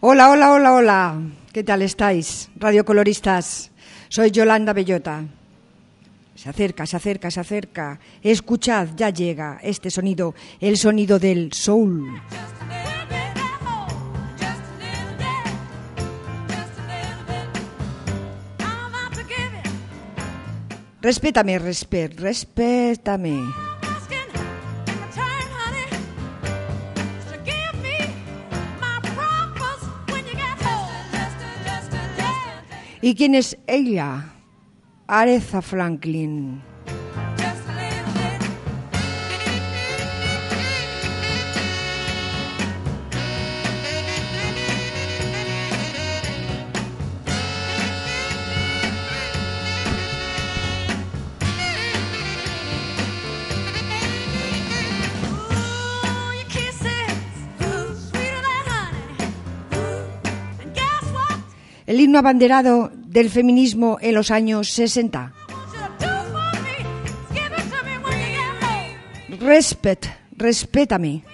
Hola, hola, hola, hola. ¿Qué tal estáis, radiocoloristas? Soy Yolanda Bellota. Se acerca, se acerca, se acerca. Escuchad, ya llega este sonido, el sonido del soul. Respétame, respétame. ¿Y quién es ella? Aretha Franklin. El himno abanderado del feminismo en los años 60. Respétame.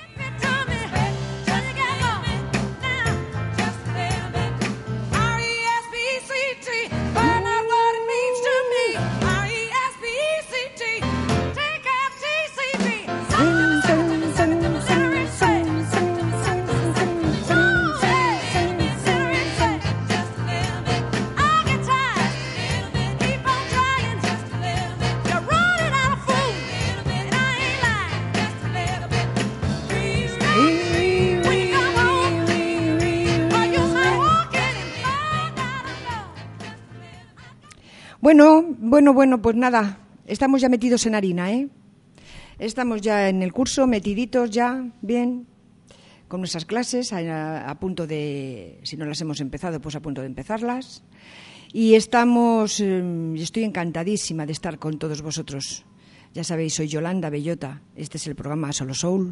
Bueno, pues nada, estamos ya metidos en harina, ¿eh? Estamos ya en el curso, metiditos ya, bien, con nuestras clases, a punto de, si no las hemos empezado, pues a punto de empezarlas. Y estoy encantadísima de estar con todos vosotros. Ya sabéis, soy Yolanda Bellota, este es el programa Solo Soul.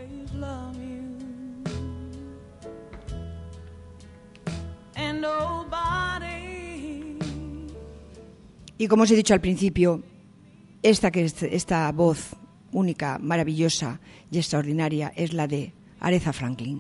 Y como os he dicho al principio, esta voz única, maravillosa y extraordinaria es la de Aretha Franklin.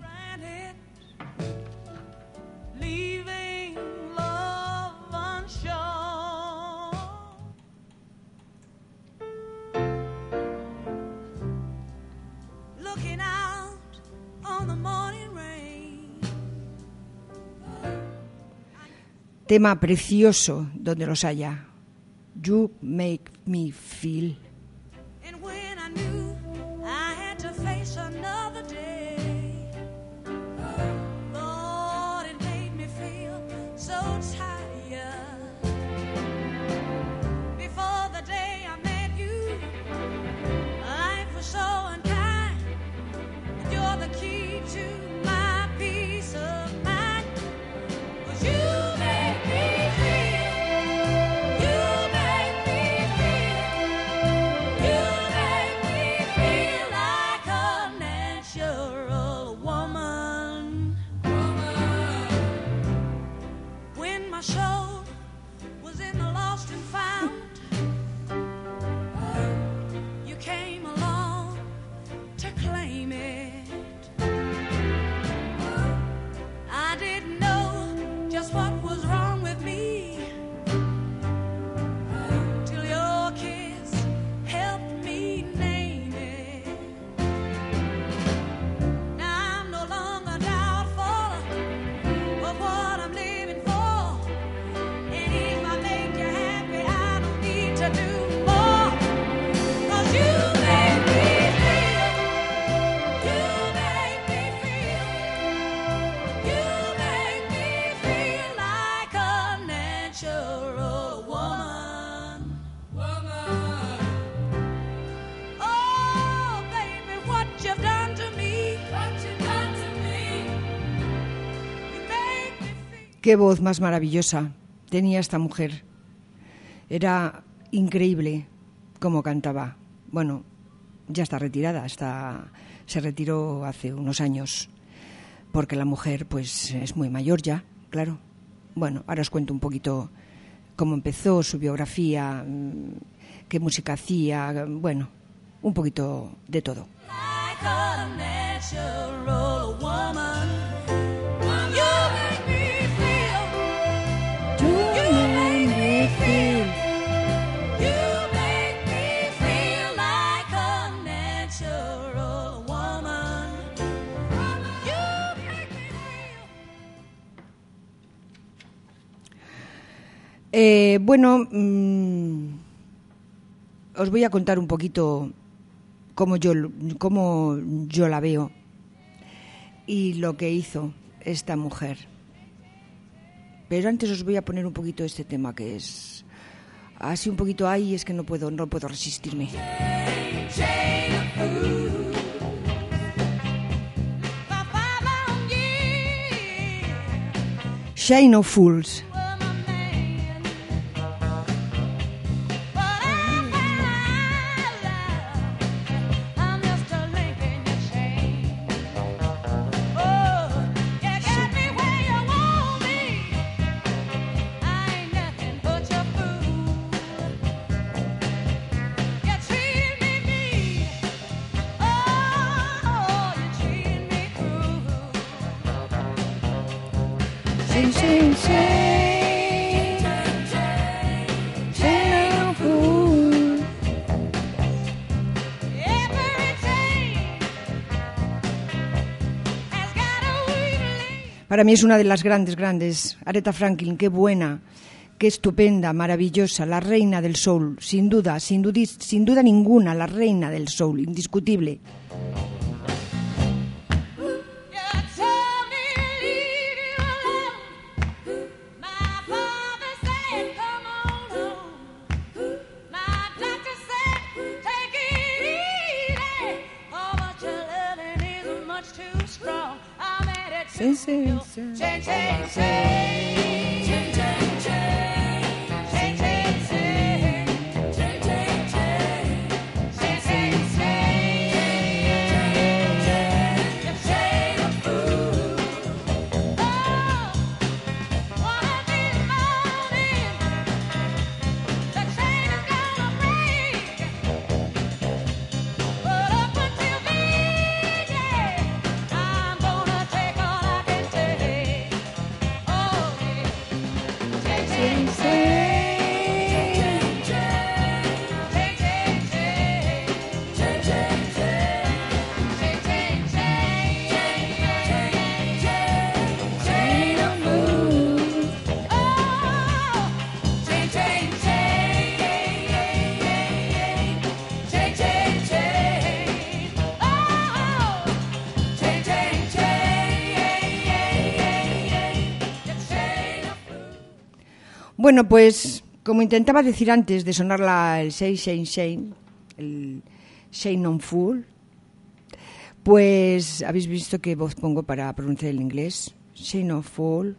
Tema precioso donde los haya. You make me feel. And when I knew I had to face another day, Lord, it made me feel so tired. Before the day I met you, life was so unkind, and you're the key to my peace of mind. 'Cause you make me feel. Qué voz más maravillosa tenía esta mujer. Era increíble cómo cantaba. Bueno, ya está retirada, se retiró hace unos años, porque la mujer pues es muy mayor ya, claro. Bueno, ahora os cuento un poquito cómo empezó, su biografía, qué música hacía, bueno, un poquito de todo. Like a natural woman, you Bueno, os voy a contar un poquito cómo yo la veo y lo que hizo esta mujer. Pero antes os voy a poner un poquito este tema que es así un poquito ahí, es que no puedo resistirme. Shine of Fools. Para mí es una de las grandes. Aretha Franklin, qué buena, qué estupenda, maravillosa, la reina del soul, sin duda ninguna, la reina del soul, indiscutible. Bueno, pues como intentaba decir antes de sonar el Shine, el Shine on Full, pues habéis visto qué voz pongo para pronunciar el inglés. Shine on Full.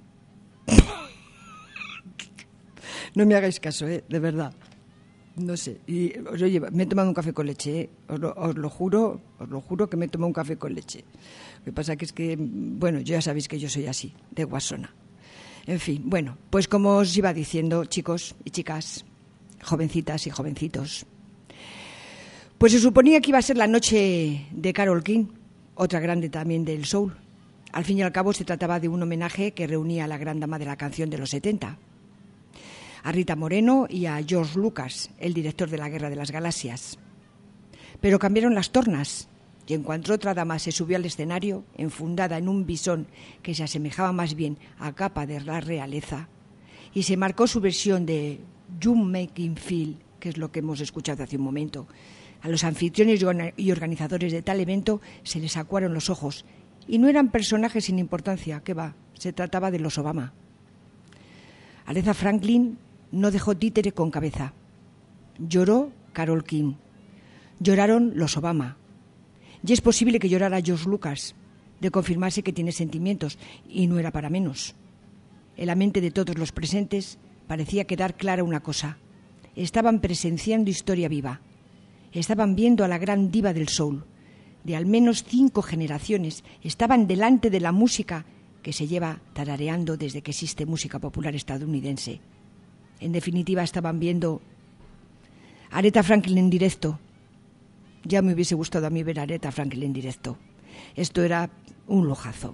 No me hagáis caso, de verdad. No sé. Y oye, me he tomado un café con leche, os lo juro que me he tomado un café con leche. Lo que pasa es que, bueno, ya sabéis que yo soy así, de guasona. En fin, bueno, pues como os iba diciendo, chicos y chicas, jovencitas y jovencitos, pues se suponía que iba a ser la noche de Carole King, otra grande también del soul. Al fin y al cabo se trataba de un homenaje que reunía a la gran dama de la canción de los 70, a Rita Moreno y a George Lucas, el director de la Guerra de las Galaxias. Pero cambiaron las tornas. Y en cuanto otra dama se subió al escenario, enfundada en un bisón que se asemejaba más bien a capa de la realeza, y se marcó su versión de You Make Me Feel, que es lo que hemos escuchado hace un momento. A los anfitriones y organizadores de tal evento se les acuaron los ojos, y no eran personajes sin importancia, que va, se trataba de los Obama. Aretha Franklin no dejó títere con cabeza. Lloró Carole King. Lloraron los Obama. Y es posible que llorara George Lucas, de confirmarse que tiene sentimientos, y no era para menos. En la mente de todos los presentes parecía quedar clara una cosa. Estaban presenciando historia viva. Estaban viendo a la gran diva del soul. De al menos 5 generaciones estaban delante de la música que se lleva tarareando desde que existe música popular estadounidense. En definitiva, estaban viendo a Aretha Franklin en directo. Ya me hubiese gustado a mí ver a Aretha Franklin en directo. Esto era un lujazo.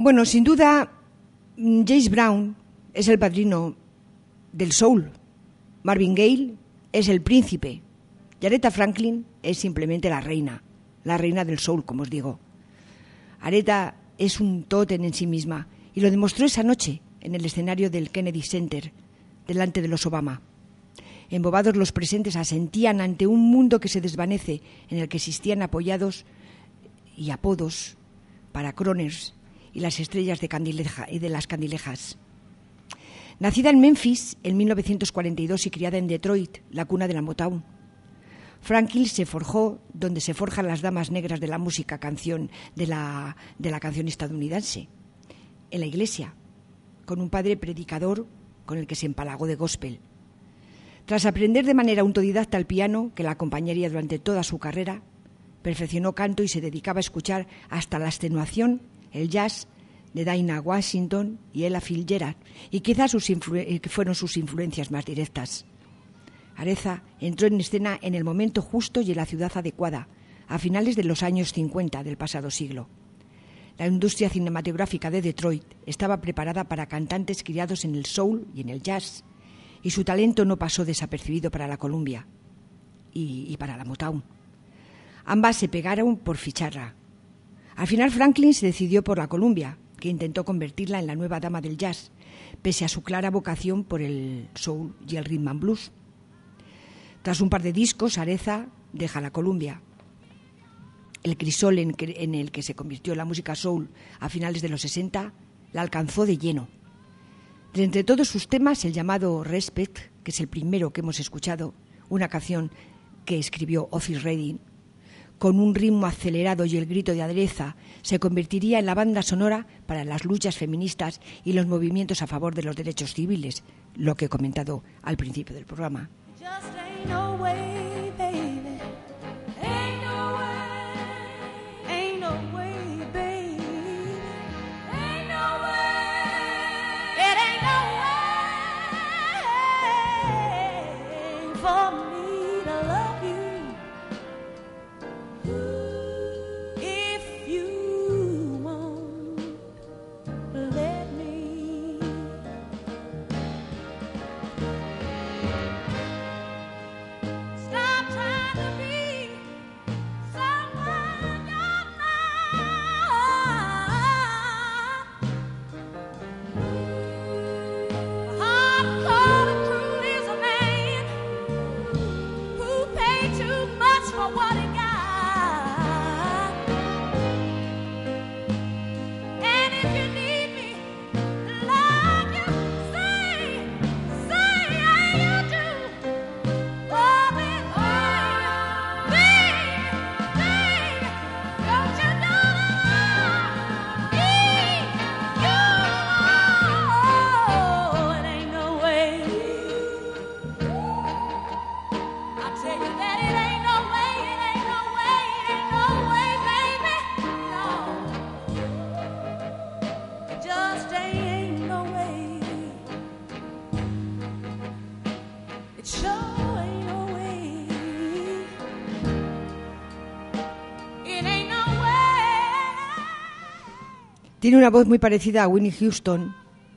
Bueno, sin duda, James Brown es el padrino del soul. Marvin Gaye es el príncipe. Y Aretha Franklin es simplemente la reina del soul, como os digo. Aretha es un tótem en sí misma y lo demostró esa noche en el escenario del Kennedy Center, delante de los Obama. Embobados los presentes asentían ante un mundo que se desvanece, en el que existían apoyados y apodos para Croners y las estrellas de las candilejas. Nacida en Memphis en 1942 y criada en Detroit, la cuna de la Motown, Franklin se forjó donde se forjan las damas negras de la música de la canción estadounidense, en la iglesia, con un padre predicador con el que se empalagó de gospel. Tras aprender de manera autodidacta el piano, que la acompañaría durante toda su carrera, perfeccionó canto y se dedicaba a escuchar hasta la extenuación el jazz de Dinah Washington y Ella Fitzgerald, y quizás fueron sus influencias más directas. Aretha entró en escena en el momento justo y en la ciudad adecuada, a finales de los años 50 del pasado siglo. La industria cinematográfica de Detroit estaba preparada para cantantes criados en el soul y en el jazz, y su talento no pasó desapercibido para la Columbia y para la Motown. Ambas se pegaron por ficharla. Al final Franklin se decidió por la Columbia, que intentó convertirla en la nueva dama del jazz, pese a su clara vocación por el soul y el rhythm and blues. Tras un par de discos, Aretha deja la Columbia. El crisol en el que se convirtió la música soul a finales de los 60 la alcanzó de lleno. De entre todos sus temas, el llamado Respect, que es el primero que hemos escuchado, una canción que escribió Otis Redding, con un ritmo acelerado y el grito de Aretha, se convertiría en la banda sonora para las luchas feministas y los movimientos a favor de los derechos civiles, lo que he comentado al principio del programa. Just ain't no way, baby. Ain't no way. Ain't no way, baby. Ain't no way. It ain't no way for me to love you. If you won't let me. Stop trying to be someone you're not. Hard-core and cruel is a man who paid too much for what he got. And if you need me, like you say you do. Oh, baby, don't you know that I need you? It ain't no way. I tell you that it ain't no way, it ain't no way, it ain't no way, baby. No, it just ain't no way. It sure ain't no way. It ain't no way. Tiene una voz muy parecida a Whitney Houston,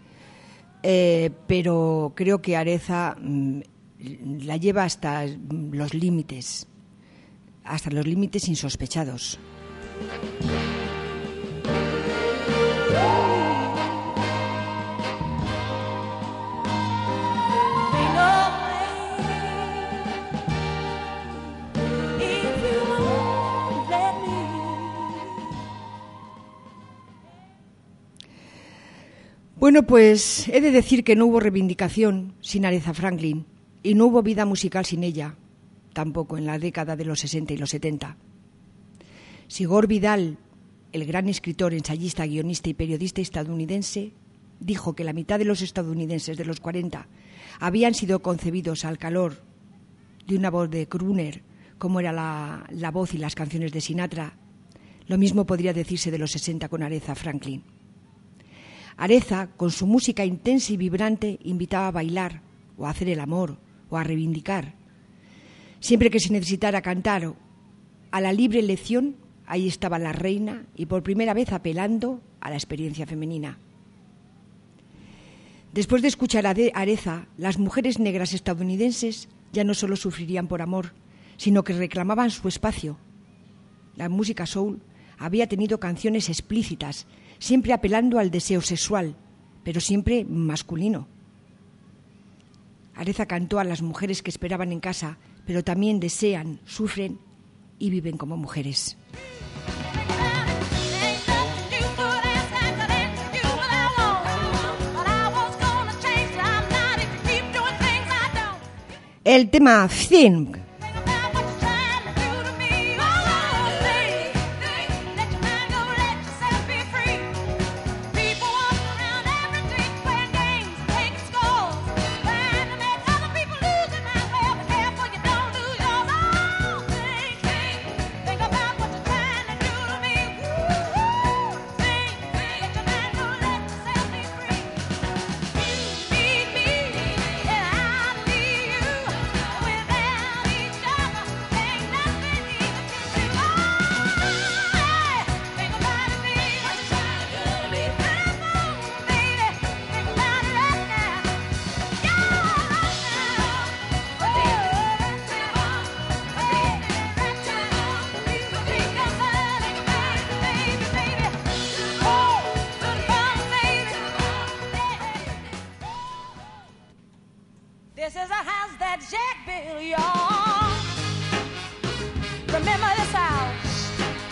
pero creo que Aretha la lleva hasta los límites insospechados. Ain't no way. If you won't let me. Bueno, pues he de decir que no hubo reivindicación sin Aretha Franklin y no hubo vida musical sin ella, tampoco en la década de los 60 y los 70. Si Gore Vidal, el gran escritor, ensayista, guionista y periodista estadounidense, dijo que la mitad de los estadounidenses de los 40 habían sido concebidos al calor de una voz de crooner, como era la voz y las canciones de Sinatra, lo mismo podría decirse de los 60 con Aretha Franklin. Aretha, con su música intensa y vibrante, invitaba a bailar, o a hacer el amor, o a reivindicar. Siempre que se necesitara cantar a la libre elección, ahí estaba la reina, y por primera vez apelando a la experiencia femenina. Después de escuchar a Aretha, las mujeres negras estadounidenses ya no solo sufrirían por amor, sino que reclamaban su espacio. La música soul había tenido canciones explícitas, siempre apelando al deseo sexual, pero siempre masculino. Aretha cantó a las mujeres que esperaban en casa, pero también desean, sufren y viven como mujeres. El tema Think. This is a house that Jack built, y'all. Remember this house.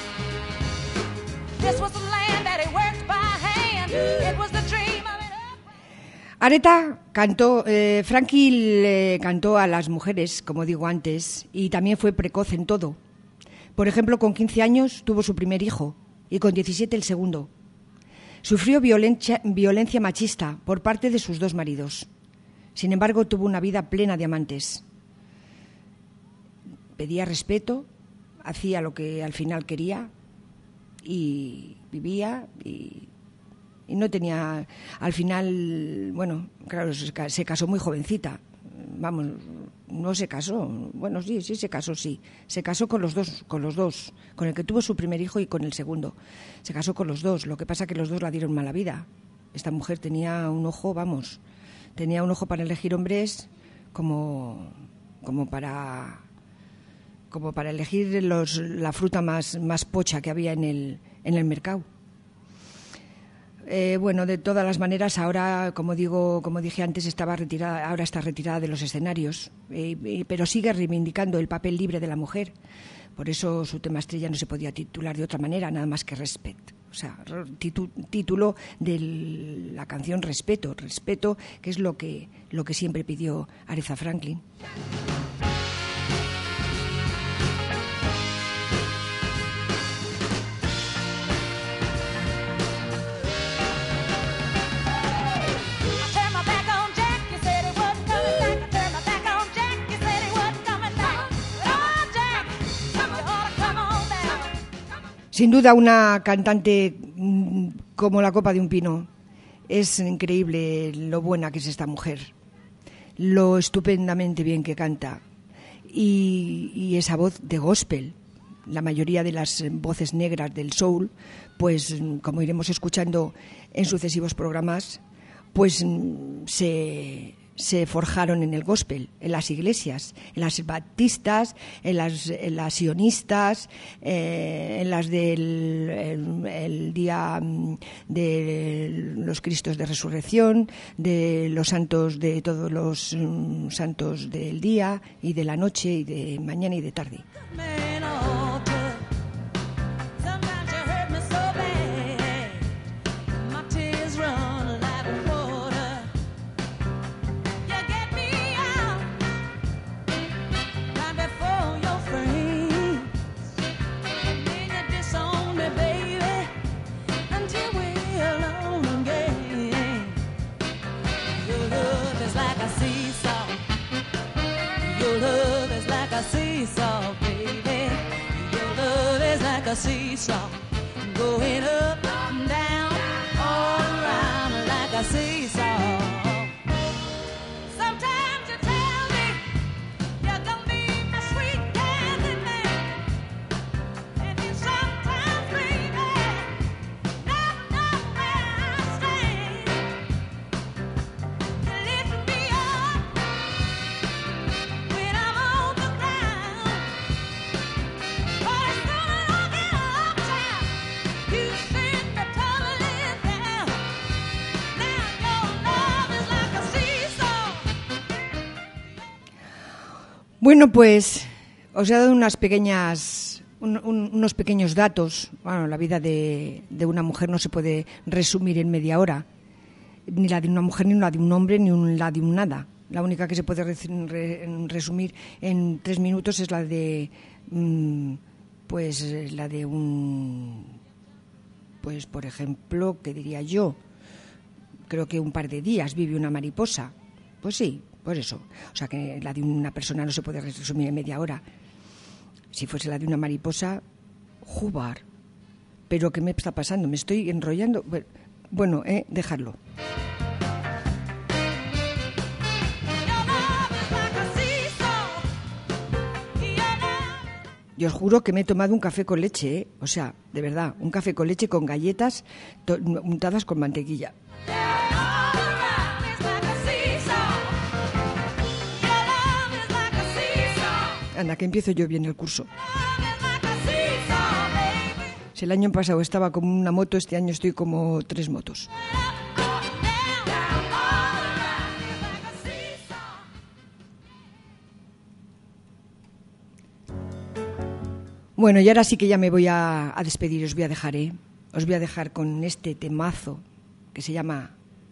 This was the land that he worked by hand. It was the dream of it. Aretha cantó, Frankie le cantó a las mujeres, como digo antes, y también fue precoz en todo. Por ejemplo, con 15 años tuvo su primer hijo y con 17 el segundo. Sufrió violencia machista por parte de sus dos maridos. Sin embargo, tuvo una vida plena de amantes. Pedía respeto, hacía lo que al final quería y vivía y no tenía... Al final, bueno, claro, se casó muy jovencita. Vamos, no se casó. Bueno, sí se casó, sí. Se casó con los dos, con el que tuvo su primer hijo y con el segundo. Se casó con los dos. Lo que pasa es que los dos la dieron mala vida. Esta mujer tenía un ojo, vamos... Tenía un ojo para elegir hombres como para elegir la fruta más pocha que había en el mercado. Bueno, de todas las maneras, ahora, como dije antes, ahora está retirada de los escenarios, pero sigue reivindicando el papel libre de la mujer. Por eso su tema estrella no se podía titular de otra manera, nada más que Respect. O sea, título de la canción Respeto, que es lo que siempre pidió Aretha Franklin. Sin duda una cantante como la copa de un pino. Es increíble lo buena que es esta mujer, lo estupendamente bien que canta y esa voz de gospel. La mayoría de las voces negras del soul, pues como iremos escuchando en sucesivos programas, pues se forjaron en el gospel, en las iglesias, en las baptistas, en las sionistas, en las del el día de los Cristos de Resurrección, de los santos, de todos los santos del día y de la noche y de mañana y de tarde. Seesaw, baby, your love is like a seesaw, going up and down, all around like a seesaw. Sometimes you tell me you're gonna be my sweet candy man, and you sometimes, baby, never Bueno, pues os he dado unos pequeños datos. Bueno, la vida de una mujer no se puede resumir en media hora. Ni la de una mujer, ni la de un hombre, ni la de un nada. La única que se puede resumir en 3 minutos es la de, pues por ejemplo, ¿qué diría yo? Creo que un par de días vive una mariposa. Pues sí, pues eso. O sea que la de una persona no se puede resumir en media hora. Si fuese la de una mariposa, jugar. ¿Pero qué me está pasando? ¿Me estoy enrollando? Bueno, dejarlo. Yo os juro que me he tomado un café con leche, O sea, de verdad, un café con leche con galletas untadas con mantequilla. Anda, que empiezo yo bien el curso. Si el año pasado estaba como una moto, este año estoy como 3 motos. Bueno, y ahora sí que ya me voy a despedir, os voy a dejar, Os voy a dejar con este temazo que se llama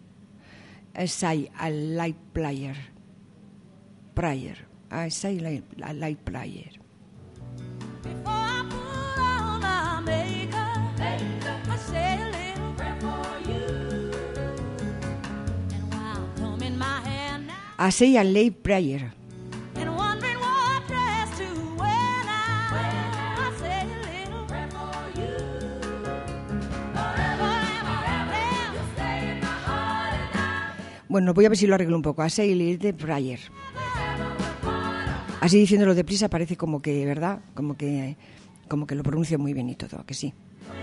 I Like Player. I say I like player. I say I like prayer. Bueno, voy a ver si lo arreglo un poco. I say I like prayer. Así diciéndolo deprisa parece como que, ¿verdad? Como que lo pronuncio muy bien y todo, ¿a que sí?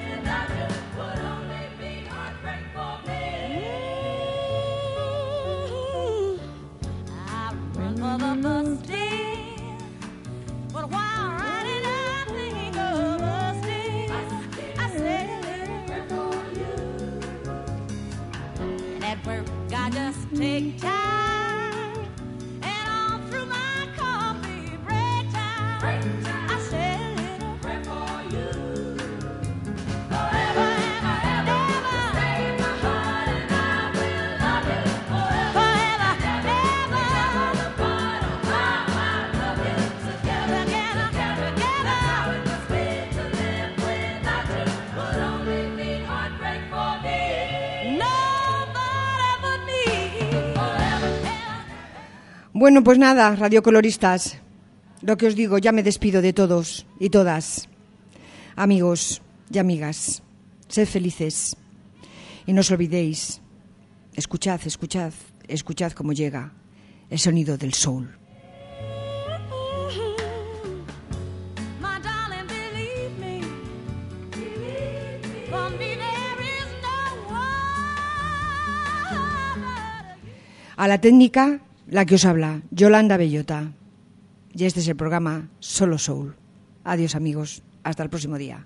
Take time, and all through my coffee break time, I say a little prayer for you. Forever and ever, stay in my heart, and I will love you forever and ever. The bottom, I love you together, together. How it must be to live without you would only mean heartbreak for me. Nobody but me. Bueno, pues nada, radiocoloristas, lo que os digo, ya me despido de todos y todas. Amigos y amigas, sed felices y no os olvidéis, escuchad cómo llega el sonido del soul. A la técnica, la que os habla, Yolanda Bellota. Y este es el programa Solo Soul. Adiós, amigos. Hasta el próximo día.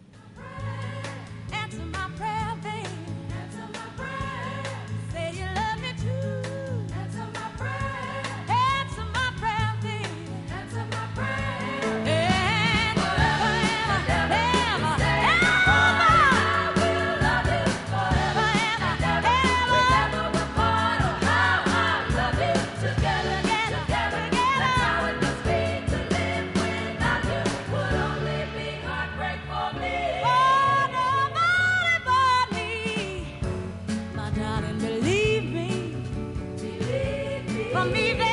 For me,